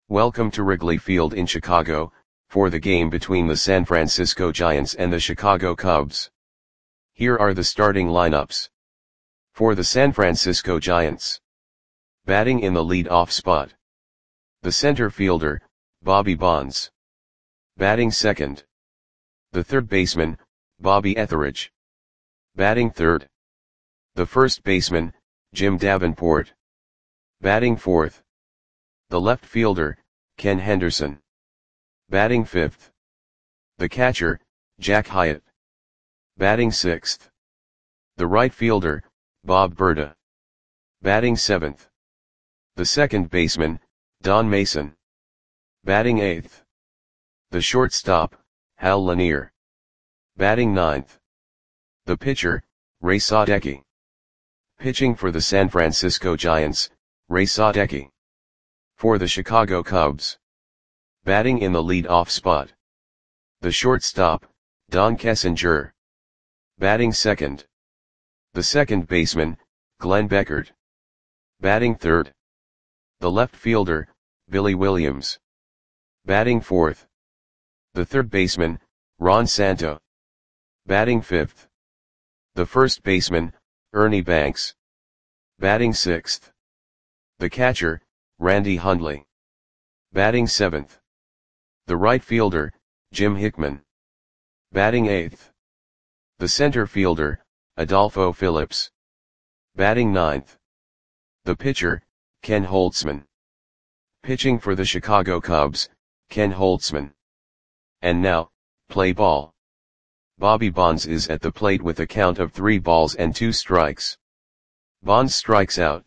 Welcome to Wrigley Field in Chicago, for the game between the San Francisco Giants and the Chicago Cubs. Here are the starting lineups. For the San Francisco Giants. Batting in the lead-off spot. The center fielder, Bobby Bonds. Batting second. The third baseman, Bobby Etheridge. Batting third. The first baseman, Jim Davenport. Batting fourth. The left fielder, Ken Henderson. Batting fifth. The catcher, Jack Hyatt. Batting sixth. The right fielder, Bob Berta. Batting seventh. The second baseman, Don Mason. Batting eighth. The shortstop, Hal Lanier. Batting ninth. The pitcher, Ray Sadecki. Pitching for the San Francisco Giants, Ray Sadecki. For the Chicago Cubs. Batting in the lead-off spot. The shortstop, Don Kessinger. Batting second. The second baseman, Glenn Beckert. Batting third. The left fielder, Billy Williams. Batting fourth. The third baseman, Ron Santo. Batting fifth. The first baseman, Ernie Banks. Batting sixth. The catcher, Randy Hundley. Batting seventh. The right fielder, Jim Hickman. Batting eighth. The center fielder, Adolfo Phillips. Batting ninth. The pitcher, Ken Holtzman. Pitching for the Chicago Cubs, Ken Holtzman. And now, play ball. Bobby Bonds is at the plate with a count of 3 balls and 2 strikes. Bonds strikes out.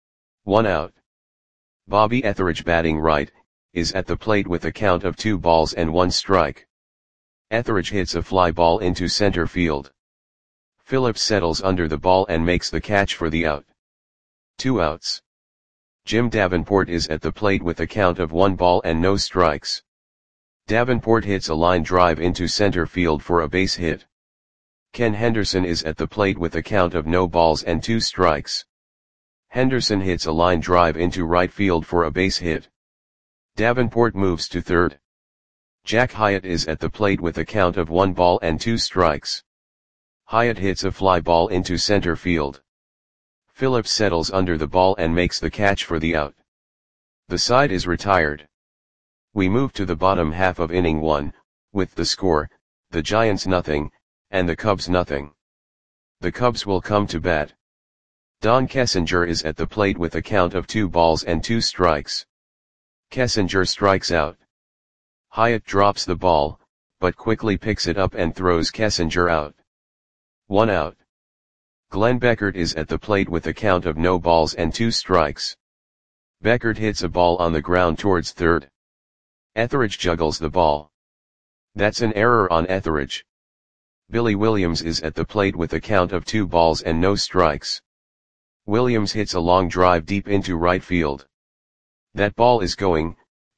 1 out. Bobby Etheridge batting right, is at the plate with a count of 2 balls and 1 strike. Etheridge hits a fly ball into center field. Phillips settles under the ball and makes the catch for the out. 2 outs. Jim Davenport is at the plate with a count of 1 ball and no strikes. Davenport hits a line drive into center field for a base hit. Ken Henderson is at the plate with a count of no balls and 2 strikes. Henderson hits a line drive into right field for a base hit. Davenport moves to third. Jack Hyatt is at the plate with a count of 1 ball and 2 strikes. Hyatt hits a fly ball into center field. Phillips settles under the ball and makes the catch for the out. The side is retired. We move to the bottom half of inning 1, with the score, the Giants nothing, and the Cubs nothing. The Cubs will come to bat. Don Kessinger is at the plate with a count of 2 balls and 2 strikes. Kessinger strikes out. Hyatt drops the ball, but quickly picks it up and throws Kessinger out. 1 out. Glenn Beckert is at the plate with a count of no balls and 2 strikes. Beckert hits a ball on the ground towards third. Etheridge juggles the ball. That's an error on Etheridge. Billy Williams is at the plate with a count of 2 balls and no strikes. Williams hits a long drive deep into right field. That ball is gone.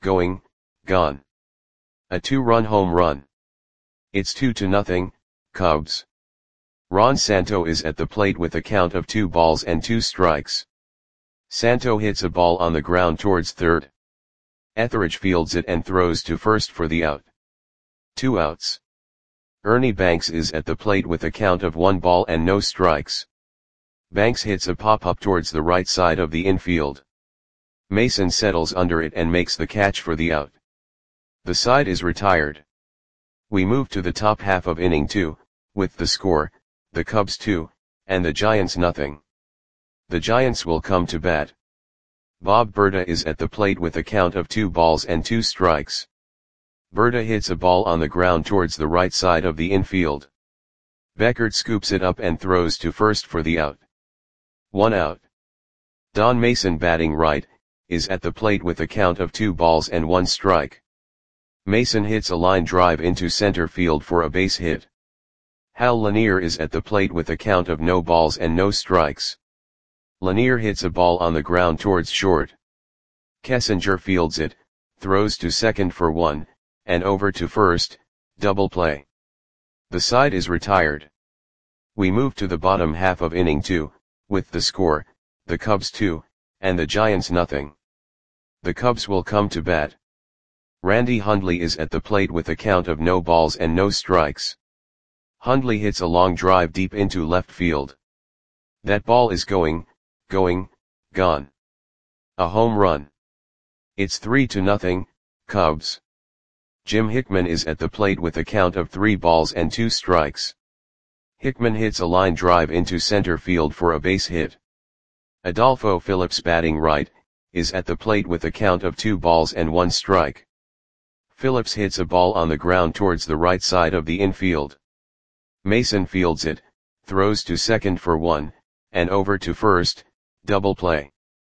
A 2-run home run. It's 2-0, Cubs. Ron Santo is at the plate with a count of 2 balls and 2 strikes. Santo hits a ball on the ground towards third. Etheridge fields it and throws to first for the out. 2 outs. Ernie Banks is at the plate with a count of 1 ball and no strikes. Banks hits a pop-up towards the right side of the infield. Mason settles under it and makes the catch for the out. The side is retired. We move to the top half of inning 2, with the score, the Cubs 2, and the Giants nothing. The Giants will come to bat. Bob Berta is at the plate with a count of 2 balls and 2 strikes. Berta hits a ball on the ground towards the right side of the infield. Beckert scoops it up and throws to first for the out. 1 out. Don Mason batting right, is at the plate with a count of 2 balls and 1 strike. Mason hits a line drive into center field for a base hit. Hal Lanier is at the plate with a count of no balls and no strikes. Lanier hits a ball on the ground towards short. Kessinger fields it, throws to second for 1, and over to first, double play. The side is retired. We move to the bottom half of inning 2, with the score, the Cubs 2, and the Giants nothing. The Cubs will come to bat. Randy Hundley is at the plate with a count of no balls and no strikes. Hundley hits a long drive deep into left field. That ball is gone. A home run. It's 3-0, Cubs. Jim Hickman is at the plate with a count of 3 balls and 2 strikes. Hickman hits a line drive into center field for a base hit. Adolfo Phillips, batting right, is at the plate with a count of 2 balls and 1 strike. Phillips hits a ball on the ground towards the right side of the infield. Mason fields it, throws to second for 1, and over to first, double play.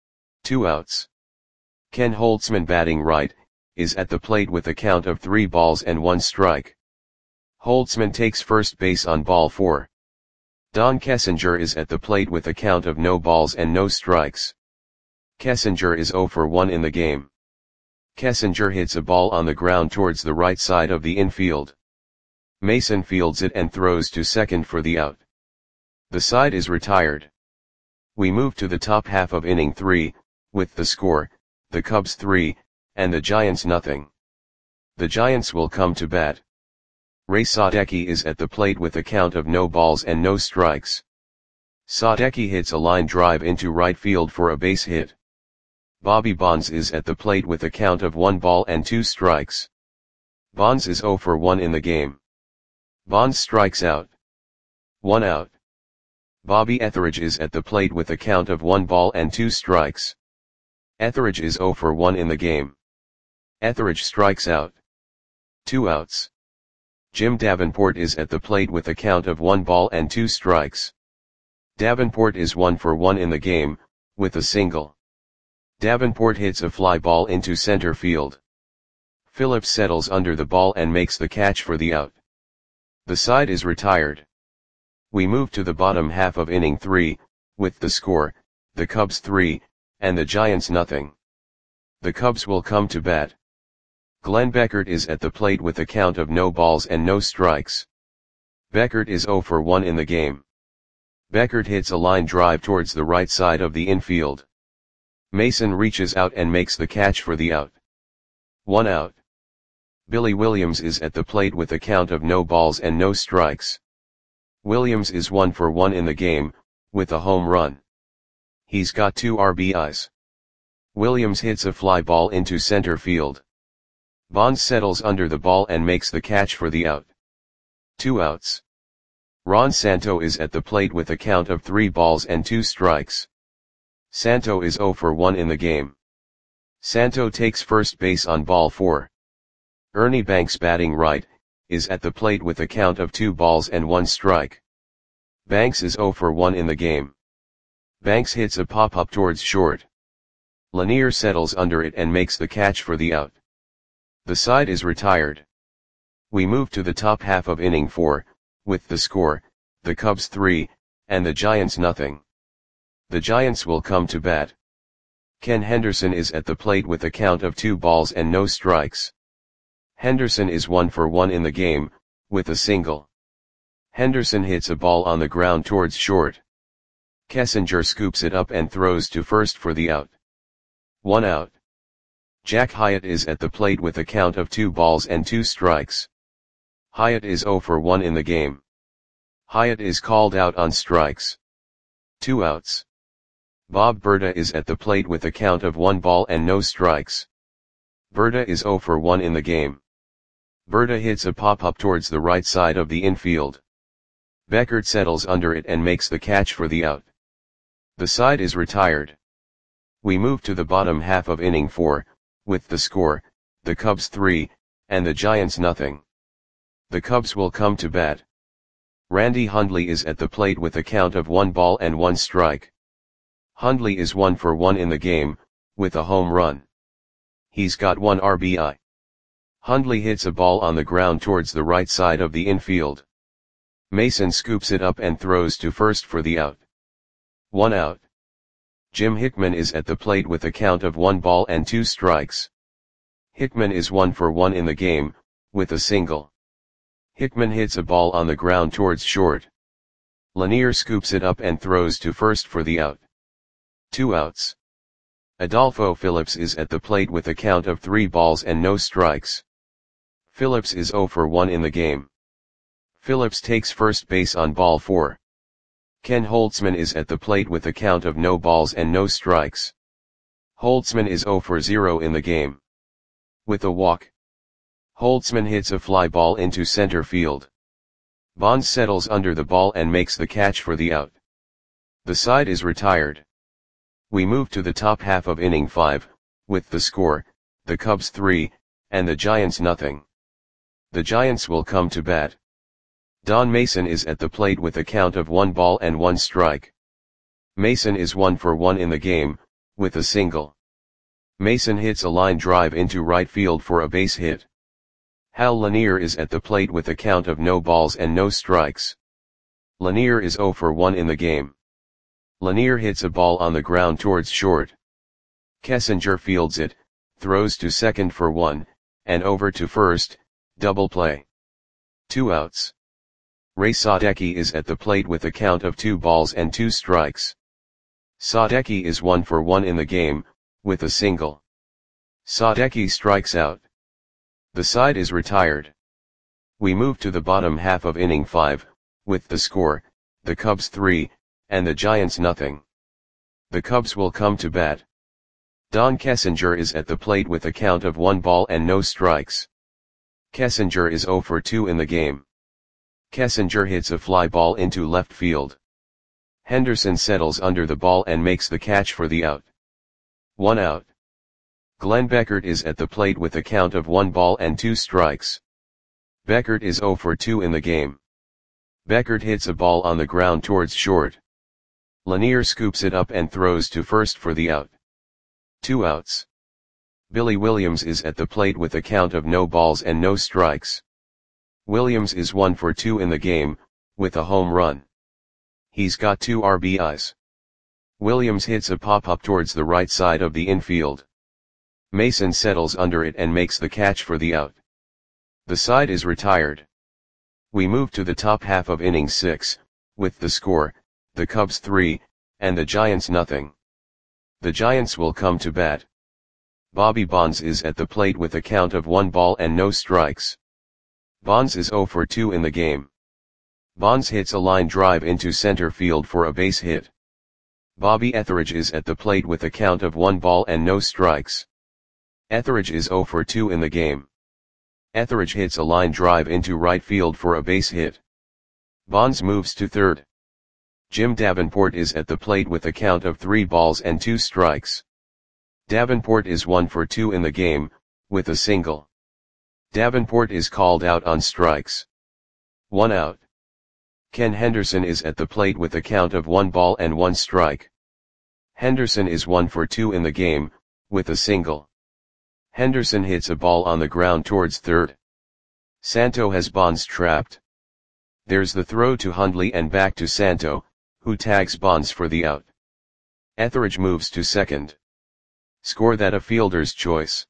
2 outs. Ken Holtzman, batting right, is at the plate with a count of 3 balls and 1 strike. Holtzman takes first base on ball 4. Don Kessinger is at the plate with a count of no balls and no strikes. Kessinger is 0 for 1 in the game. Kessinger hits a ball on the ground towards the right side of the infield. Mason fields it and throws to second for the out. The side is retired. We move to the top half of inning 3, with the score, the Cubs 3, and the Giants nothing. The Giants will come to bat. Ray Sadecki is at the plate with a count of no balls and no strikes. Sadecki hits a line drive into right field for a base hit. Bobby Bonds is at the plate with a count of 1 ball and 2 strikes. Bonds is 0 for 1 in the game. Bonds strikes out. 1 out. Bobby Etheridge is at the plate with a count of 1 ball and 2 strikes. Etheridge is 0 for 1 in the game. Etheridge strikes out. 2 outs. Jim Davenport is at the plate with a count of 1 ball and 2 strikes. Davenport is 1 for 1 in the game, with a single. Davenport hits a fly ball into center field. Phillips settles under the ball and makes the catch for the out. The side is retired. We move to the bottom half of inning 3, with the score, the Cubs 3, and the Giants nothing. The Cubs will come to bat. Glenn Beckert is at the plate with a count of no balls and no strikes. Beckert is 0 for 1 in the game. Beckert hits a line drive towards the right side of the infield. Mason reaches out and makes the catch for the out. 1 out. Billy Williams is at the plate with a count of no balls and no strikes. Williams is 1 for 1 in the game, with a home run. He's got 2 RBIs. Williams hits a fly ball into center field. Bonds settles under the ball and makes the catch for the out. 2 outs. Ron Santo is at the plate with a count of 3 balls and 2 strikes. Santo is 0 for 1 in the game. Santo takes first base on ball 4. Ernie Banks, batting right, is at the plate with a count of 2 balls and 1 strike. Banks is 0 for 1 in the game. Banks hits a pop-up towards short. Lanier settles under it and makes the catch for the out. The side is retired. We move to the top half of inning 4, with the score, the Cubs 3, and the Giants nothing. The Giants will come to bat. Ken Henderson is at the plate with a count of 2 balls and no strikes. Henderson is 1 for 1 in the game, with a single. Henderson hits a ball on the ground towards short. Kessinger scoops it up and throws to first for the out. 1 out. Jack Hyatt is at the plate with a count of 2 balls and 2 strikes. Hyatt is 0 for 1 in the game. Hyatt is called out on strikes. 2 outs. Bob Berta is at the plate with a count of 1 ball and no strikes. Berta is 0 for 1 in the game. Berta hits a pop-up towards the right side of the infield. Beckert settles under it and makes the catch for the out. The side is retired. We move to the bottom half of inning 4, with the score, the Cubs 3, and the Giants nothing. The Cubs will come to bat. Randy Hundley is at the plate with a count of 1 ball and 1 strike. Hundley is 1 for 1 in the game, with a home run. He's got 1 RBI. Hundley hits a ball on the ground towards the right side of the infield. Mason scoops it up and throws to first for the out. 1 out. Jim Hickman is at the plate with a count of 1 ball and 2 strikes. Hickman is 1 for 1 in the game, with a single. Hickman hits a ball on the ground towards short. Lanier scoops it up and throws to first for the out. 2 outs. Adolfo Phillips is at the plate with a count of 3 balls and no strikes. Phillips is 0 for 1 in the game. Phillips takes first base on ball 4. Ken Holtzman is at the plate with a count of no balls and no strikes. Holtzman is 0 for 0 in the game. With a walk, Holtzman hits a fly ball into center field. Bonds settles under the ball and makes the catch for the out. The side is retired. We move to the top half of inning 5, with the score, the Cubs 3, and the Giants nothing. The Giants will come to bat. Don Mason is at the plate with a count of 1 ball and 1 strike. Mason is 1 for 1 in the game, with a single. Mason hits a line drive into right field for a base hit. Hal Lanier is at the plate with a count of no balls and no strikes. Lanier is 0 for 1 in the game. Lanier hits a ball on the ground towards short. Kessinger fields it, throws to second for 1, and over to first, double play. 2 outs. Ray Sadecki is at the plate with a count of 2 balls and 2 strikes. Sadecki is 1 for 1 in the game, with a single. Sadecki strikes out. The side is retired. We move to the bottom half of inning 5, with the score, the Cubs 3, and the Giants nothing. The Cubs will come to bat. Don Kessinger is at the plate with a count of 1 ball and no strikes. Kessinger is 0 for 2 in the game. Kessinger hits a fly ball into left field. Henderson settles under the ball and makes the catch for the out. 1 out. Glenn Beckert is at the plate with a count of 1 ball and 2 strikes. Beckert is 0 for 2 in the game. Beckert hits a ball on the ground towards short. Lanier scoops it up and throws to first for the out. 2 outs. Billy Williams is at the plate with a count of no balls and no strikes. Williams is 1 for 2 in the game, with a home run. He's got 2 RBIs. Williams hits a pop-up towards the right side of the infield. Mason settles under it and makes the catch for the out. The side is retired. We move to the top half of inning 6, with the score, the Cubs 3, and the Giants nothing. The Giants will come to bat. Bobby Bonds is at the plate with a count of 1 ball and no strikes. Bonds is 0 for 2 in the game. Bonds hits a line drive into center field for a base hit. Bobby Etheridge is at the plate with a count of 1 ball and no strikes. Etheridge is 0 for 2 in the game. Etheridge hits a line drive into right field for a base hit. Bonds moves to third. Jim Davenport is at the plate with a count of 3 balls and 2 strikes. Davenport is 1 for 2 in the game, with a single. Davenport is called out on strikes. 1 out. Ken Henderson is at the plate with a count of 1 ball and 1 strike. Henderson is 1 for 2 in the game, with a single. Henderson hits a ball on the ground towards third. Santo has Bonds trapped. There's the throw to Hundley and back to Santo, who tags Bonds for the out. Etheridge moves to second. Score that a fielder's choice.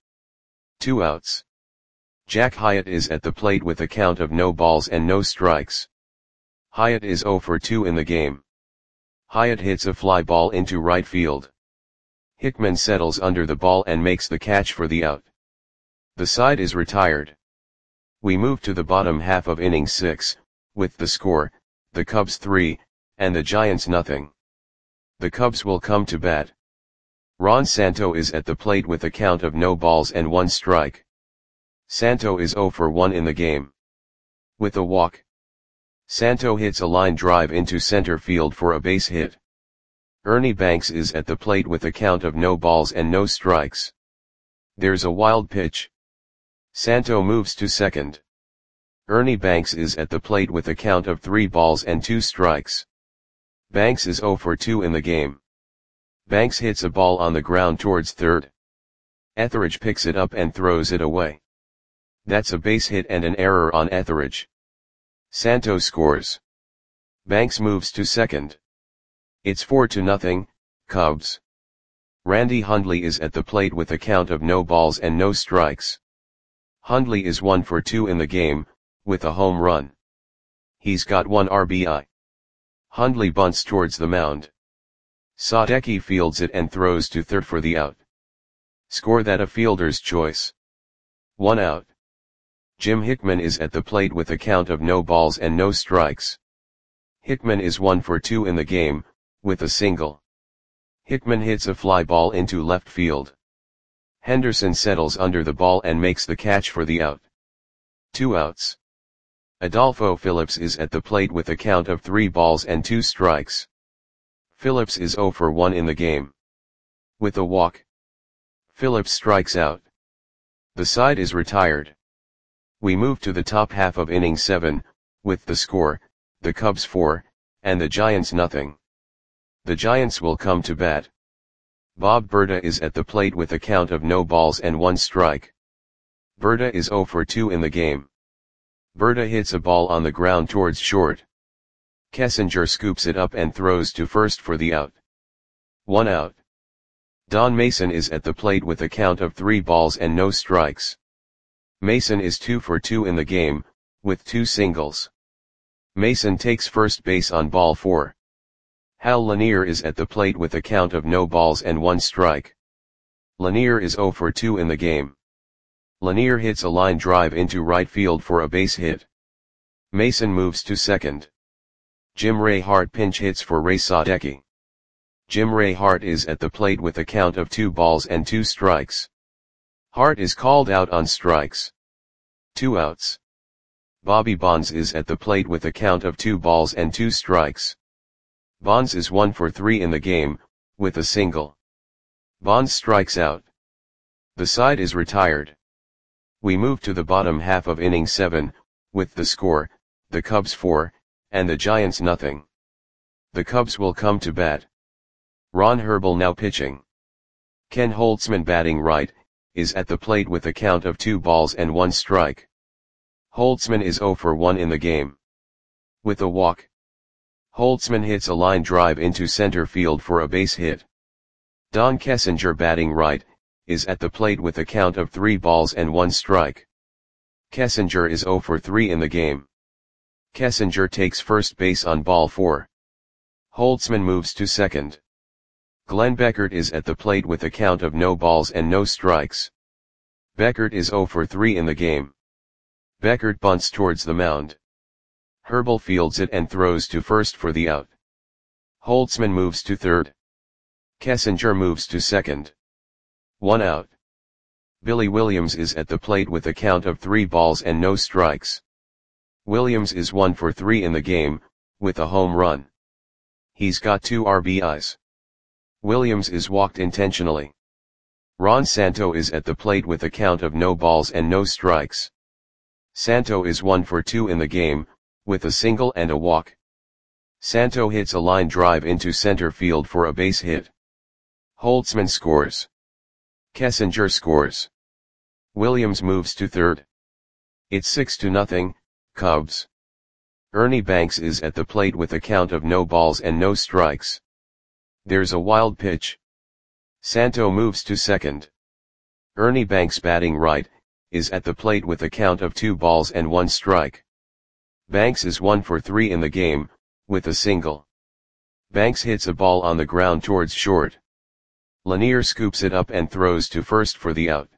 2 outs. Jack Hyatt is at the plate with a count of no balls and no strikes. Hyatt is 0 for 2 in the game. Hyatt hits a fly ball into right field. Hickman settles under the ball and makes the catch for the out. The side is retired. We move to the bottom half of inning 6, with the score, the Cubs 3, and the Giants nothing. The Cubs will come to bat. Ron Santo is at the plate with a count of no balls and 1 strike. Santo is 0 for 1 in the game. With a walk, Santo hits a line drive into center field for a base hit. Ernie Banks is at the plate with a count of no balls and no strikes. There's a wild pitch. Santo moves to second. Ernie Banks is at the plate with a count of 3 balls and 2 strikes. Banks is 0 for 2 in the game. Banks hits a ball on the ground towards third. Etheridge picks it up and throws it away. That's a base hit and an error on Etheridge. Santo scores. Banks moves to second. It's 4-0, Cubs. Randy Hundley is at the plate with a count of no balls and no strikes. Hundley is 1 for 2 in the game, with a home run. He's got 1 RBI. Hundley bunts towards the mound. Sadecki fields it and throws to third for the out. Score that a fielder's choice. 1 out. Jim Hickman is at the plate with a count of no balls and no strikes. Hickman is 1 for 2 in the game, with a single. Hickman hits a fly ball into left field. Henderson settles under the ball and makes the catch for the out. 2 outs. Adolfo Phillips is at the plate with a count of 3 balls and 2 strikes. Phillips is 0 for 1 in the game. With a walk, Phillips strikes out. The side is retired. We move to the top half of inning 7, with the score, the Cubs 4, and the Giants nothing. The Giants will come to bat. Bob Berta is at the plate with a count of no balls and 1 strike. Berta is 0 for 2 in the game. Berta hits a ball on the ground towards short. Kessinger scoops it up and throws to first for the out. 1 out. Don Mason is at the plate with a count of 3 balls and no strikes. Mason is 2 for 2 in the game, with 2 singles. Mason takes first base on ball 4. Hal Lanier is at the plate with a count of no balls and 1 strike. Lanier is 0 for 2 in the game. Lanier hits a line drive into right field for a base hit. Mason moves to second. Jim Ray Hart pinch hits for Ray Sadecki. Jim Ray Hart is at the plate with a count of 2 balls and 2 strikes. Hart is called out on strikes. 2 outs. Bobby Bonds is at the plate with a count of 2 balls and 2 strikes. Bonds is 1 for 3 in the game, with a single. Bonds strikes out. The side is retired. We move to the bottom half of inning 7, with the score, the Cubs 4, and the Giants nothing. The Cubs will come to bat. Ron Herbel now pitching. Ken Holtzman batting right, is at the plate with a count of 2 balls and 1 strike. Holtzman is 0 for 1 in the game. With a walk, Holtzman hits a line drive into center field for a base hit. Don Kessinger batting right, is at the plate with a count of 3 balls and 1 strike. Kessinger is 0 for 3 in the game. Kessinger takes first base on ball 4. Holtzman moves to second. Glenn Beckert is at the plate with a count of no balls and no strikes. Beckert is 0 for 3 in the game. Beckert bunts towards the mound. Herbel fields it and throws to first for the out. Holtzman moves to third. Kessinger moves to second. 1 out. Billy Williams is at the plate with a count of 3 balls and no strikes. Williams is 1 for 3 in the game, with a home run. He's got 2 RBIs. Williams is walked intentionally. Ron Santo is at the plate with a count of no balls and no strikes. Santo is 1 for 2 in the game, with a single and a walk. Santo hits a line drive into center field for a base hit. Holtzman scores. Kessinger scores. Williams moves to third. It's 6-0, Cubs. Ernie Banks is at the plate with a count of no balls and no strikes. There's a wild pitch. Santo moves to second. Ernie Banks batting right, is at the plate with a count of 2 balls and 1 strike. Banks is 1 for 3 in the game, with a single. Banks hits a ball on the ground towards short. Lanier scoops it up and throws to first for the out.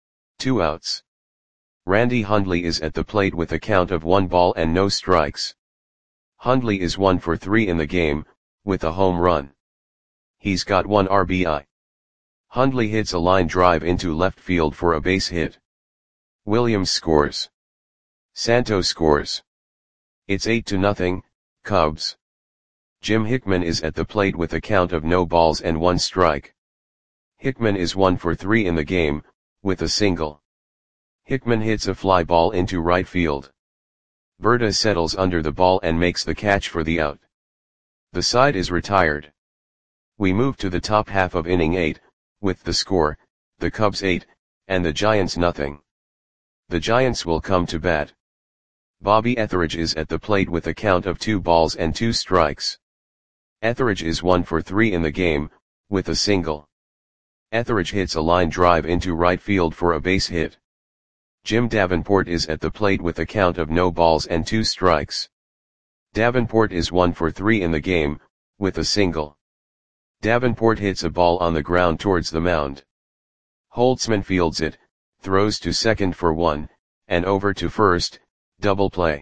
2 outs. Randy Hundley is at the plate with a count of 1 ball and no strikes. Hundley is 1 for 3 in the game, with a home run. He's got 1 RBI. Hundley hits a line drive into left field for a base hit. Williams scores. Santo scores. It's 8-0, Cubs. Jim Hickman is at the plate with a count of no balls and 1 strike. Hickman is 1 for 3 in the game, with a single. Hickman hits a fly ball into right field. Berta settles under the ball and makes the catch for the out. The side is retired. We move to the top half of inning 8, with the score, the Cubs 8, and the Giants nothing. The Giants will come to bat. Bobby Etheridge is at the plate with a count of 2 balls and 2 strikes. Etheridge is 1 for 3 in the game, with a single. Etheridge hits a line drive into right field for a base hit. Jim Davenport is at the plate with a count of no balls and 2 strikes. Davenport is 1 for 3 in the game, with a single. Davenport hits a ball on the ground towards the mound. Holtzman fields it, throws to second for 1, and over to first, double play.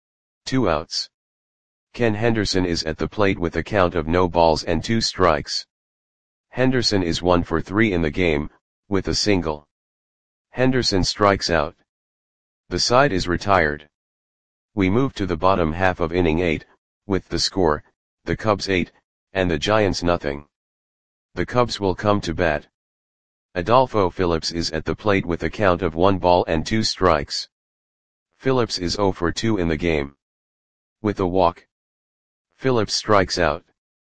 2 outs. Ken Henderson is at the plate with a count of no balls and 2 strikes. Henderson is 1 for 3 in the game, with a single. Henderson strikes out. The side is retired. We move to the bottom half of inning 8, with the score, the Cubs 8, and the Giants nothing. The Cubs will come to bat. Adolfo Phillips is at the plate with a count of 1 ball and 2 strikes. Phillips is 0 for 2 in the game. With a walk. Phillips strikes out.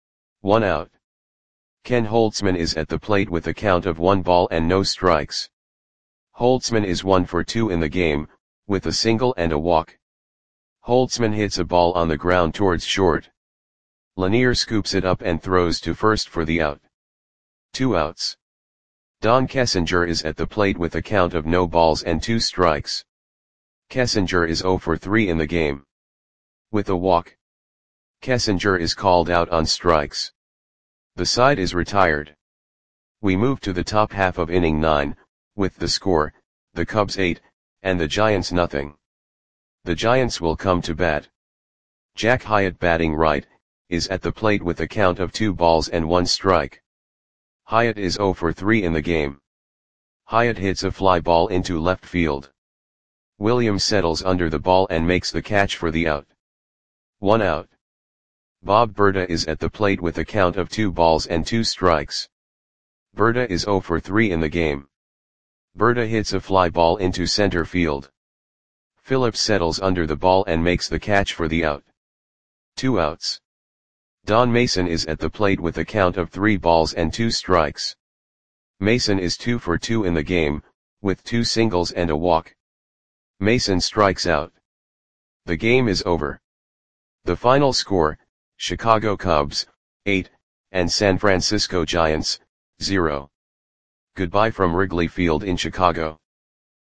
1 out. Ken Holtzman is at the plate with a count of 1 ball and no strikes. Holtzman is 1 for 2 in the game, with a single and a walk. Holtzman hits a ball on the ground towards short. Lanier scoops it up and throws to first for the out. 2 outs. Don Kessinger is at the plate with a count of no balls and 2 strikes. Kessinger is 0 for 3 in the game. With a walk. Kessinger is called out on strikes. The side is retired. We move to the top half of inning 9, with the score, the Cubs 8, and the Giants nothing. The Giants will come to bat. Jack Hyatt, batting right, is at the plate with a count of 2 balls and 1 strike. Hyatt is 0 for 3 in the game. Hyatt hits a fly ball into left field. Williams settles under the ball and makes the catch for the out. 1 out. Bob Berta is at the plate with a count of 2 balls and 2 strikes. Berta is 0 for 3 in the game. Berta hits a fly ball into center field. Phillips settles under the ball and makes the catch for the out. 2 outs. Don Mason is at the plate with a count of 3 balls and 2 strikes. Mason is 2 for 2 in the game, with 2 singles and a walk. Mason strikes out. The game is over. The final score, Chicago Cubs, 8, and San Francisco Giants, 0. Goodbye from Wrigley Field in Chicago.